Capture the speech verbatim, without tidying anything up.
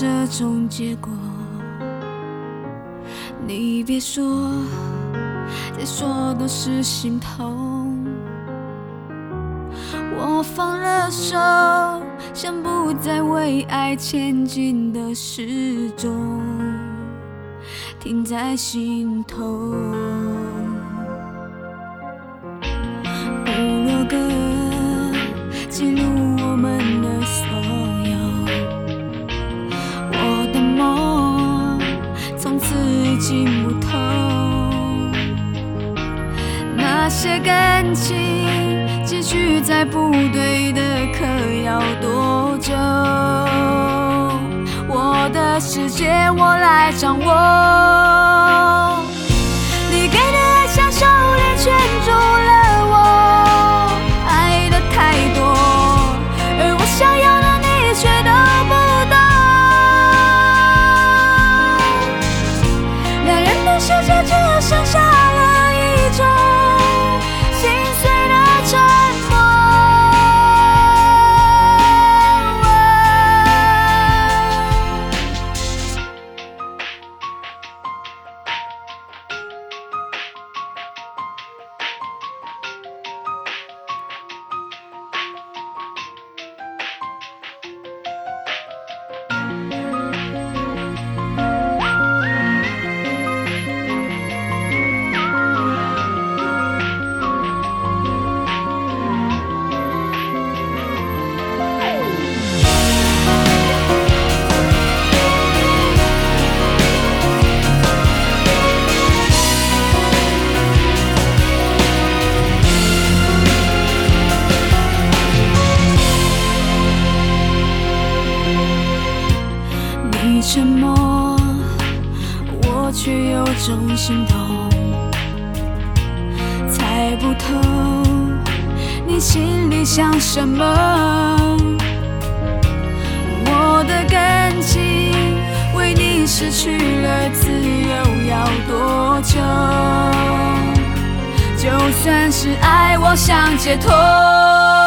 这种结果。你别说，再说都是心痛。我放了手，想不再为爱前进的时钟停在心头。部落格记录我们的所有，我的梦从此已经不同。那些感情结局在不对的可要多久？我的世界我来掌握。你给的爱像手链圈住了我，爱的太多，而我想要的你却都不懂。两人的世界只剩下了一种心碎的沉默。你沉默，我却有种心痛，猜不透你心里想什么。我的感情为你失去了自由要多久？就算是爱，我想解脱。